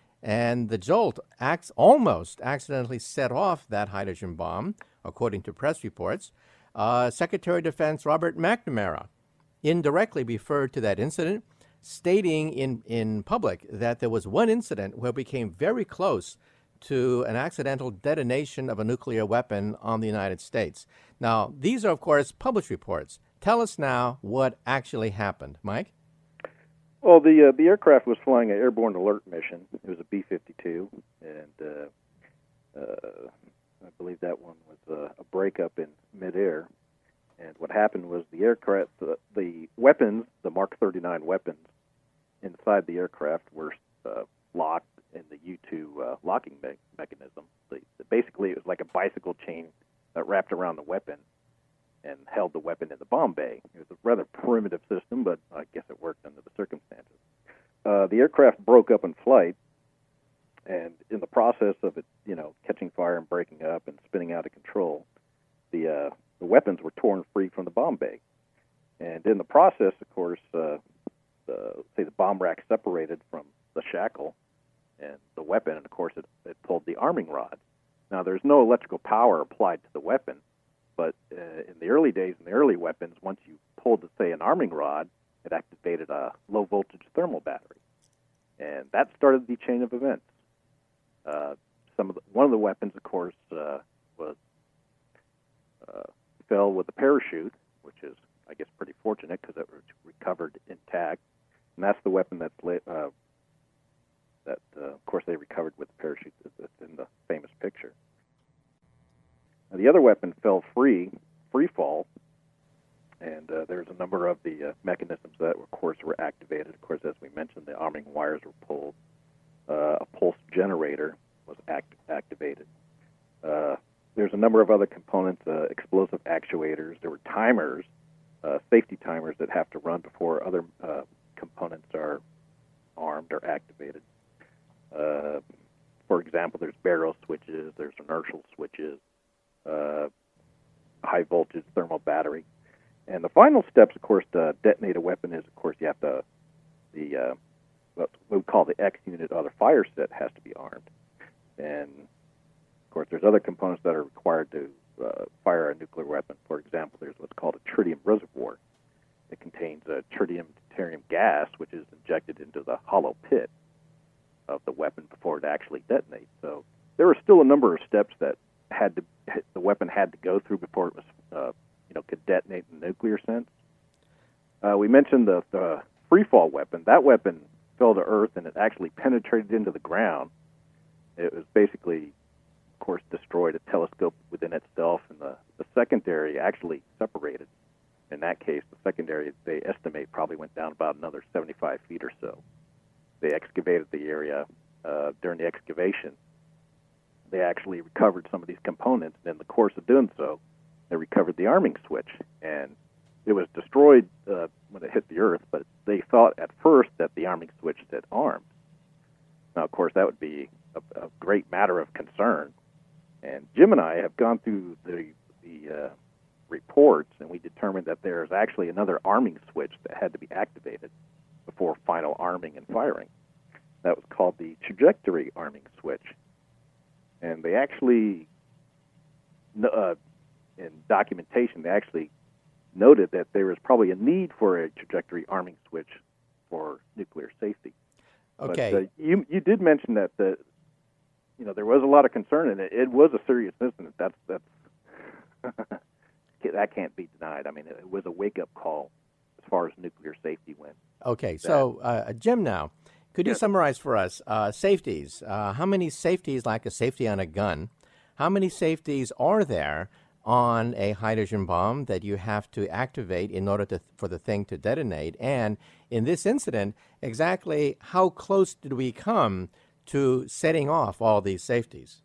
[SPEAKER 1] and the jolt acts almost accidentally set off that hydrogen bomb, according to press reports. Uh, Secretary of Defense Robert McNamara indirectly referred to that incident, stating in, in public that there was one incident where we came very close to an accidental detonation of a nuclear weapon on the United States. Now, these are, of course, published reports. Tell us now what actually happened. Mike?
[SPEAKER 2] Well, the uh, the aircraft was flying an airborne alert mission. It was a B fifty-two, and uh, uh, I believe that one was uh, a breakup in midair. And what happened was the aircraft, the, the weapons, the Mark thirty-nine weapons inside the aircraft were uh, locked in the U two uh, locking me- mechanism. The, the, basically, it was like a bicycle chain that wrapped around the weapon and held the weapon in the bomb bay. It was a rather primitive system, but I guess it worked under the circumstances. Uh, the aircraft broke up in flight, and in the process of it, you know, catching fire and breaking up and spinning out of control, the uh, the weapons were torn free from the bomb bay. And in the process, of course, uh, the, say the bomb rack separated from the shackle and the weapon, and of course it, it pulled the arming rod. Now, there's no electrical power applied to the weapon, but uh, in the early days, in the early weapons, once you pulled, say, an arming rod, it activated a low-voltage thermal battery. And that started the chain of events. Uh, some of the, one of the weapons, of course, uh, was uh, fell with a parachute, which is, I guess, pretty fortunate because it was recovered intact. And that's the weapon that's uh, that, uh, of course, they recovered with the parachute that's in the famous picture. Now, the other weapon fell free, free fall, and uh, there's a number of the uh, mechanisms that, of course, were activated. Of course, as we mentioned, the arming wires were pulled. Uh, a pulse generator was act- activated. Uh, there's a number of other components, uh, explosive actuators. There were timers, uh, safety timers that have to run before other uh, components are armed or activated. Uh, for example, there's barrel switches, there's inertial switches, uh, high voltage thermal battery. And the final steps, of course, to detonate a weapon is, of course, you have to, the, uh, what we call the X unit or the fire set has to be armed. And, of course, there's other components that are required to uh, fire a nuclear weapon. For example, there's what's called a tritium reservoir. It contains a tritium deuterium gas, which is injected into the hollow pit of the weapon before it actually detonates. So there were still a number of steps that had to the weapon had to go through before it was, uh, you know, could detonate in the nuclear sense. Uh, we mentioned the, the free fall weapon. That weapon fell to Earth and it actually penetrated into the ground. It was basically, of course, destroyed a telescope within itself, and the, the secondary actually separated. In that case, the secondary, they estimate, probably went down about another seventy-five feet or so. They excavated the area. Uh, during the excavation, they actually recovered some of these components, and in the course of doing so, they recovered the arming switch. And it was destroyed uh, when it hit the Earth, but they thought at first that the arming switch had armed. Now, of course, that would be a, a great matter of concern. And Jim and I have gone through the, the uh, reports, and we determined that there's actually another arming switch that had to be activated before final arming and firing. That was called the trajectory arming switch. And they actually, uh, in documentation, they actually noted that there was probably a need for a trajectory arming switch for nuclear safety.
[SPEAKER 1] Okay.
[SPEAKER 2] But uh, you you did mention that the you know there was a lot of concern, and it, it was a serious incident. That's that's that can't be denied. I mean, it was a wake up call as far as nuclear safety went.
[SPEAKER 1] Okay. So, uh, Jim, now, could you
[SPEAKER 2] Yes.
[SPEAKER 1] summarize for us uh, safeties? Uh, how many safeties, like a safety on a gun, how many safeties are there on a hydrogen bomb that you have to activate in order to, for the thing to detonate? And in this incident, exactly how close did we come to setting off all these safeties?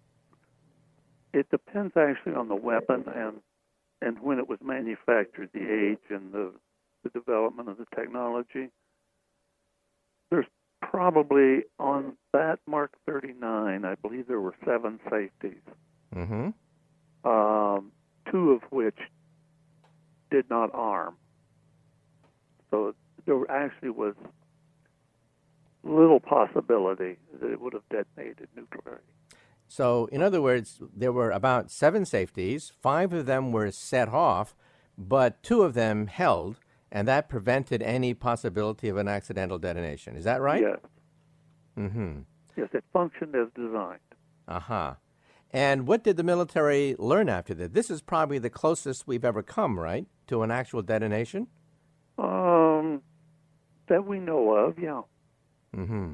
[SPEAKER 3] It depends actually on the weapon and and when it was manufactured, the age and the, the development of the technology. There's probably on that Mark thirty-nine, I believe there were seven safeties.
[SPEAKER 1] Mm-hmm.
[SPEAKER 3] Um, two of which did not arm. So there actually was little possibility that it would have detonated nuclearly.
[SPEAKER 1] So, in other words, there were about seven safeties. Five of them were set off, but two of them held, and that prevented any possibility of an accidental detonation. Is that right?
[SPEAKER 3] Yes.
[SPEAKER 1] Mm-hmm.
[SPEAKER 3] Yes, it functioned as designed.
[SPEAKER 1] Uh-huh. And what did the military learn after that? This is probably the closest we've ever come, right, to an actual detonation?
[SPEAKER 3] Um, that we know of, yeah.
[SPEAKER 1] Mm-hmm.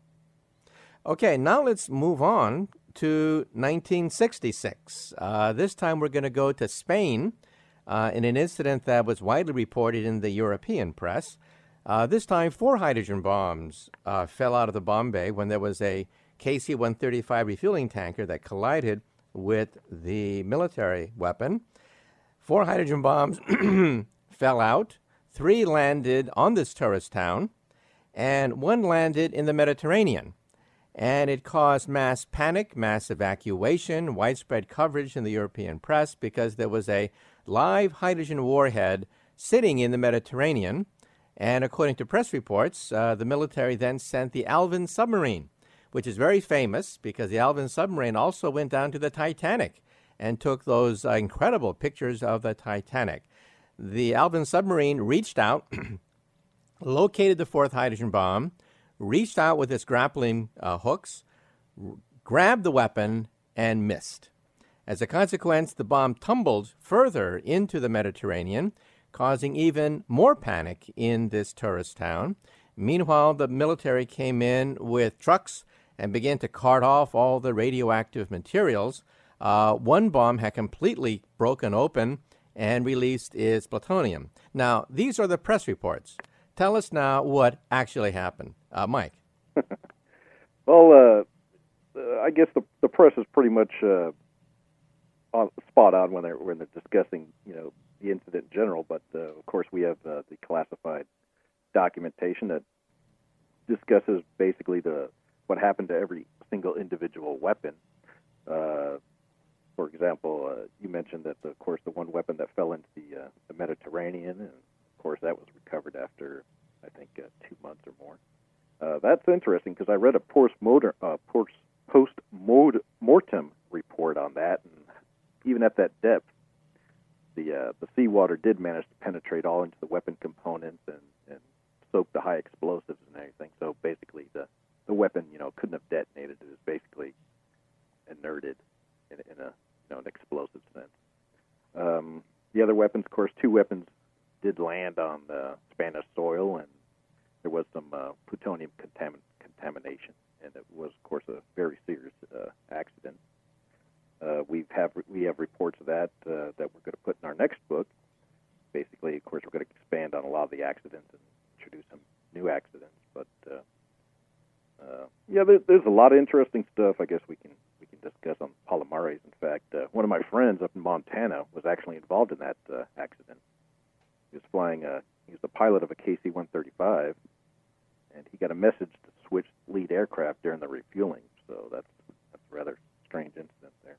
[SPEAKER 1] Okay, now let's move on to nineteen sixty-six. Uh, this time we're going to go to Spain uh, in an incident that was widely reported in the European press. Uh, this time, four hydrogen bombs uh, fell out of the bomb bay when there was a K C one thirty-five refueling tanker that collided with the military weapon. Four hydrogen bombs fell out. Three landed on this tourist town, and one landed in the Mediterranean. And it caused mass panic, mass evacuation, widespread coverage in the European press because there was a live hydrogen warhead sitting in the Mediterranean. And according to press reports, uh, the military then sent the Alvin submarine, which is very famous because the Alvin submarine also went down to the Titanic and took those uh, incredible pictures of the Titanic. The Alvin submarine reached out, located the fourth hydrogen bomb, reached out with its grappling uh, hooks, r- grabbed the weapon, and missed. As a consequence, the bomb tumbled further into the Mediterranean, causing even more panic in this tourist town. Meanwhile, the military came in with trucks and began to cart off all the radioactive materials. Uh, one bomb had completely broken open and released its plutonium. Now, these are the press reports. Tell us now what actually happened. Uh, Mike.
[SPEAKER 2] Well, uh, uh, I guess the the press is pretty much uh, on, spot on when they're when they're discussing, you know, the incident in general. But uh, of course, we have uh, the classified documentation that discusses basically the what happened to every single individual weapon. Uh, for example. example, uh, you mentioned that, of course, the one weapon that fell into the, uh, the Mediterranean, and of course that was recovered after, I think, uh, two months or more. Uh, that's interesting because I read a post-mortem uh, post-mortem report on that, and even at that depth, the uh, the seawater did manage to penetrate all into the weapon components and, and soak the high explosives and everything. So basically, the, the weapon, you know, couldn't have detonated. It was basically inerted in, in a you know an explosive sense. Um, the other weapons, of course, two weapons did land on the Spanish soil, and there was some uh, plutonium contamin- contamination, and it was, of course, a very serious uh, accident. Uh, we have we have reports of that uh, that we're going to put in our next book. Basically, of course, we're going to expand on a lot of the accidents and introduce some new accidents. But uh, uh, yeah, there, there's a lot of interesting stuff. I guess we can we can discuss on Palomares. In fact, uh, one of my friends up in Montana was actually involved in that uh, accident. He was flying a he was the pilot of a K C one thirty-five, and he got a message to switch lead aircraft during the refueling. So that's that's a rather strange incident there.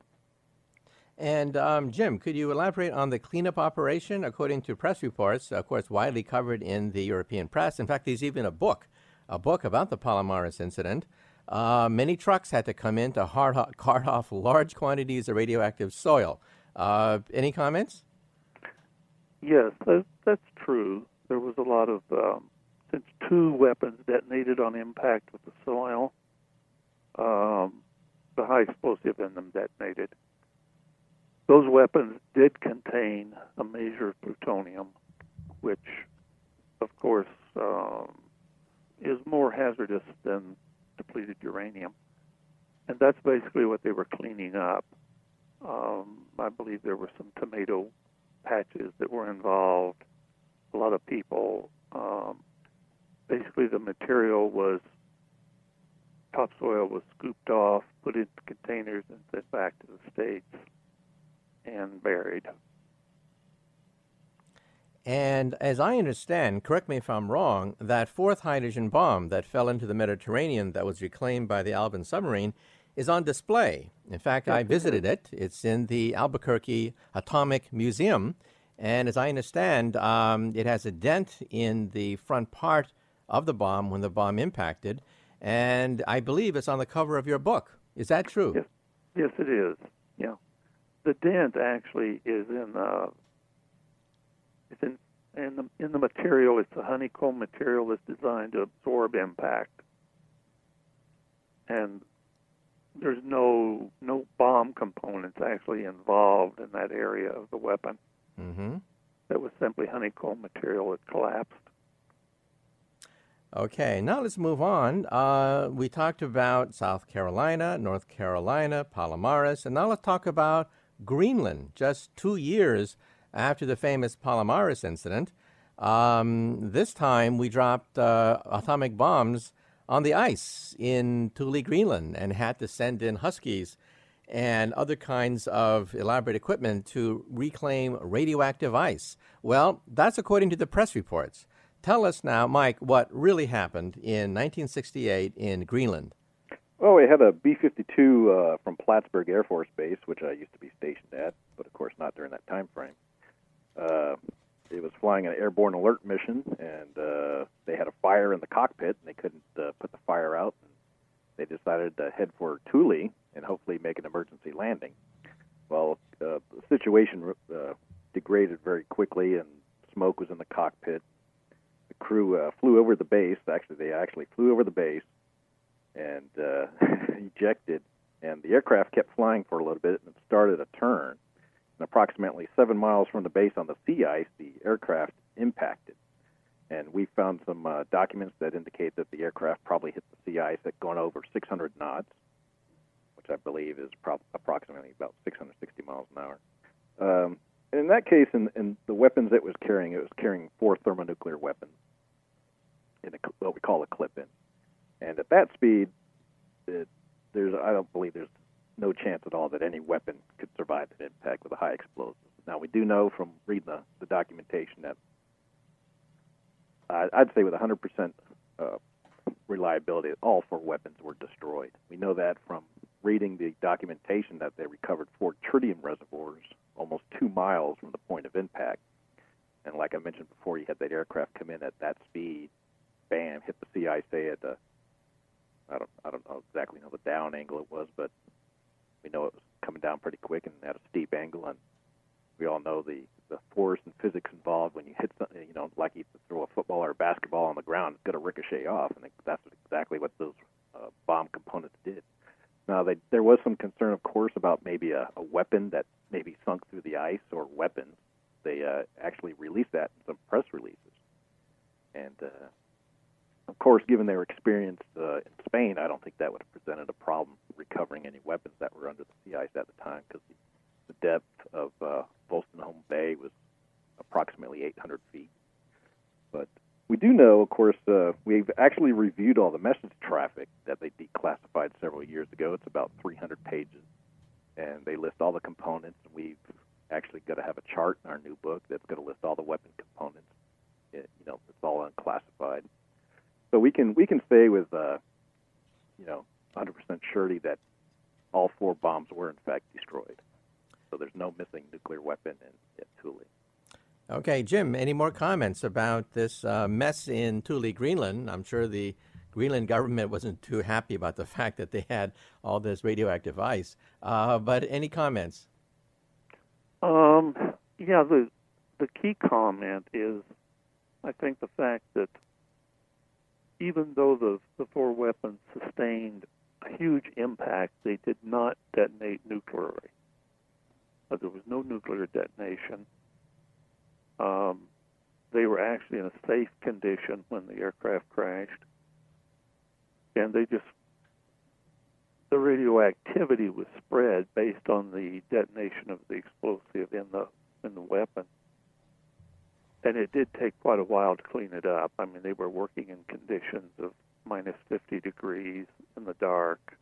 [SPEAKER 1] And um, Jim, could you elaborate on the cleanup operation? According to press reports, of course, widely covered in the European press. In fact, there's even a book, a book about the Palomares incident. Uh, many trucks had to come in to hard ho- cart off large quantities of radioactive soil. Uh, any comments?
[SPEAKER 3] Yes, that, that's true. There was a lot of, um, since two weapons detonated on impact with the soil, um, the high explosive in them detonated. Those weapons did contain a measure of plutonium, which, of course, um, is more hazardous than depleted uranium. And that's basically what they were cleaning up. Um, I believe there were some tomato patches that were involved, a lot of people. Um, basically, the material was, topsoil was scooped off, put into containers, and sent back to the States and buried.
[SPEAKER 1] And as I understand, correct me if I'm wrong, that fourth hydrogen bomb that fell into the Mediterranean that was reclaimed by the Alban submarine is on display. In fact,
[SPEAKER 3] Yes,
[SPEAKER 1] I visited it. it. It's in the Albuquerque Atomic Museum. And as I understand, um, it has a dent in the front part of the bomb when the bomb impacted. And I believe it's on the cover of your book. Is that true?
[SPEAKER 3] Yes, yes, it is. Yeah. The dent actually is in uh, it's in in the in the material. It's a honeycomb material that's designed to absorb impact, and there's no no bomb components actually involved in that area of the weapon.
[SPEAKER 1] Mm-hmm.
[SPEAKER 3] That was simply honeycomb material that collapsed.
[SPEAKER 1] Okay, now let's move on. Uh, we talked about South Carolina, North Carolina, Palomares, and now let's talk about Greenland, just two years after the famous Palomares incident. Um, this time we dropped uh, atomic bombs on the ice in Thule, Greenland, and had to send in Huskies and other kinds of elaborate equipment to reclaim radioactive ice. Well, that's according to the press reports. Tell us now, Mike, what really happened in nineteen sixty-eight in Greenland.
[SPEAKER 2] Well, we had a B fifty-two uh, from Plattsburgh Air Force Base, which I used to be stationed at, but of course not during that time frame. Uh, it was flying an airborne alert mission, and uh, they had a fire in the cockpit, and they couldn't uh, put the fire out. And they decided to head for Thule and hopefully make an emergency landing. Well, uh, the situation uh, degraded very quickly, and smoke was in the cockpit. The crew uh, flew over the base. Actually, they actually flew over the base and uh, ejected, and the aircraft kept flying for a little bit and started a turn. And approximately seven miles from the base on the sea ice, the aircraft impacted. And we found some uh, documents that indicate that the aircraft probably hit the sea ice at going over six hundred knots, which I believe is pro- approximately about six hundred sixty miles an hour. Um, in that case, in, in the weapons it was carrying, it was carrying four thermonuclear weapons in a, what we call a clip-in. And at that speed, it, there's I don't believe there's no chance at all that any weapon could survive an impact with a high explosive. Now, we do know from reading the, the documentation that uh, I'd say with one hundred percent uh, reliability. All four weapons were destroyed. We know that from reading the documentation that they recovered four tritium reservoirs almost two miles from the point of impact. And like I mentioned before, you had that aircraft come in at that speed, bam, hit the sea ice, say at the, I don't, I don't know exactly know the down angle it was, but we know it was coming down pretty quick and at a steep angle. And we all know the, the force and physics involved when you hit something, you know, like you throw a football or a basketball on the ground, it's going to ricochet off. And that's exactly what those uh, bomb components did. Now, they, there was some concern, of course, about maybe a, a weapon that maybe sunk through the ice or weapons. They uh, actually released that in some press releases. And, uh, of course, given their experience uh, in Spain, I don't think that would have presented a problem recovering any weapons that were under the sea ice at the time, because the, the depth of uh, Wolstenholme Bay was approximately eight hundred feet. But we do know, of course, uh, we've actually reviewed all the message traffic that they declassified several years ago. It's about three hundred pages, and they list all the components. We've actually got to have a chart in our new book that's going to list all the weapon components. It, you know, it's all unclassified. So we can we can say with uh, you know one hundred percent surety that all four bombs were in fact destroyed. So there's no missing nuclear weapon in, in Thule.
[SPEAKER 1] Okay, Jim, any more comments about this uh, mess in Thule, Greenland? I'm sure the Greenland government wasn't too happy about the fact that they had all this radioactive ice. Uh, but any comments?
[SPEAKER 3] Um, yeah, the the key comment is, I think, the fact that even though the, the four weapons sustained a huge impact, they did not detonate nuclearly. Uh, there was no nuclear detonation. Um, they were actually in a safe condition when the aircraft crashed. And they just, the radioactivity was spread based on the detonation of the explosive in the in the weapon. And it did take quite a while to clean it up. I mean, they were working in conditions of minus fifty degrees in the dark.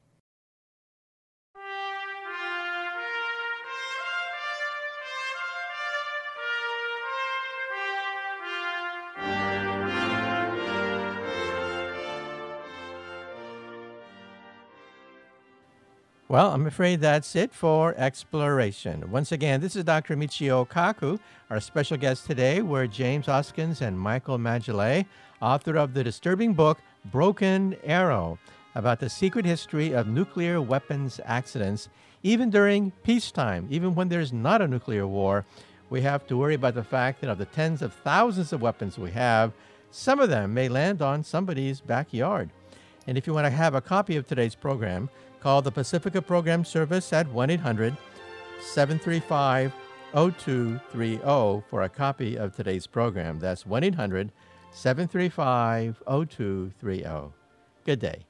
[SPEAKER 1] Well, I'm afraid that's it for Exploration. Once again, this is Doctor Michio Kaku. Our special guests today were James Hoskins and Michael Magillet, author of the disturbing book Broken Arrow, about the secret history of nuclear weapons accidents. Even during peacetime, even when there's not a nuclear war, we have to worry about the fact that of the tens of thousands of weapons we have, some of them may land on somebody's backyard. And if you want to have a copy of today's program, call the Pacifica Program Service at one eight hundred seven three five oh two three oh for a copy of today's program. That's one eight hundred seven three five oh two three oh. Good day.